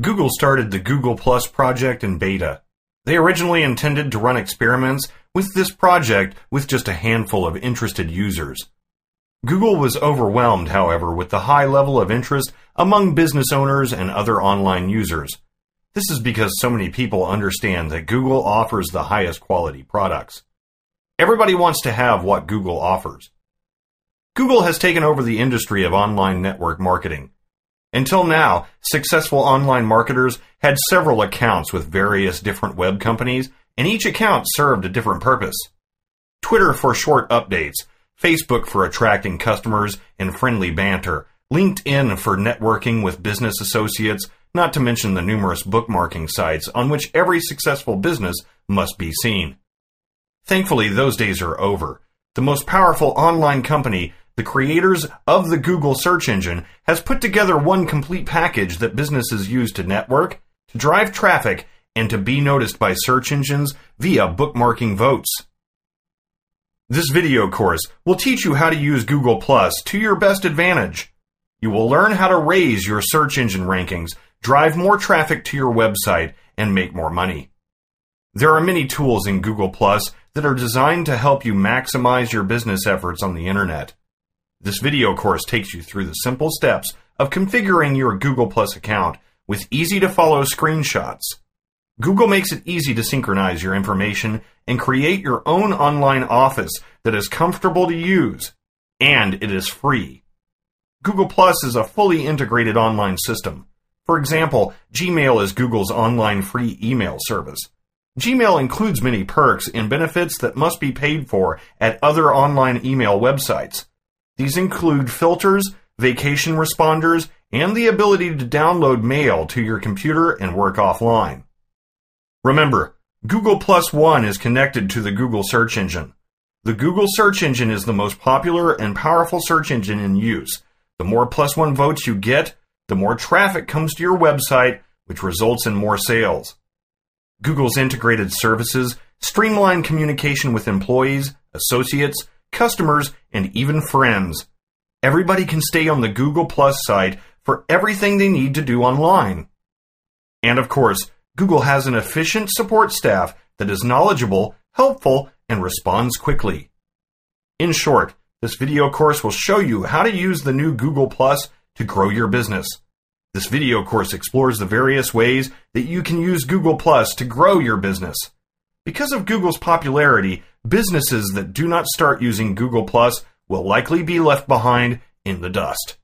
Google started the Google Plus project in beta. They originally intended to run experiments with this project with just a handful of interested users. Google was overwhelmed, however, with the high level of interest among business owners and other online users. This is because so many people understand that Google offers the highest quality products. Everybody wants to have what Google offers. Google has taken over the industry of online network marketing. Until now, successful online marketers had several accounts with various different web companies, and each account served a different purpose. Twitter for short updates, Facebook for attracting customers and friendly banter, LinkedIn for networking with business associates, not to mention the numerous bookmarking sites on which every successful business must be seen. Thankfully, those days are over. The most powerful online company, the creators of the Google search engine, has put together one complete package that businesses use to network, to drive traffic, and to be noticed by search engines via bookmarking votes. This video course will teach you how to use Google Plus to your best advantage. You will learn how to raise your search engine rankings, drive more traffic to your website, and make more money. There are many tools in Google Plus that are designed to help you maximize your business efforts on the internet. This video course takes you through the simple steps of configuring your Google Plus account with easy-to-follow screenshots. Google makes it easy to synchronize your information and create your own online office that is comfortable to use, and it is free. Google Plus is a fully integrated online system. For example, Gmail is Google's online free email service. Gmail includes many perks and benefits that must be paid for at other online email websites. These include filters, vacation responders, and the ability to download mail to your computer and work offline. Remember, Google Plus One is connected to the Google search engine. The Google search engine is the most popular and powerful search engine in use. The more Plus One votes you get, the more traffic comes to your website, which results in more sales. Google's integrated services streamline communication with employees, associates, customers, and even friends. Everybody can stay on the Google Plus site for everything they need to do online. And of course, Google has an efficient support staff that is knowledgeable, helpful, and responds quickly. In short, this video course will show you how to use the new Google Plus to grow your business. This video course explores the various ways that you can use Google Plus to grow your business. Because of Google's popularity, businesses that do not start using Google Plus will likely be left behind in the dust.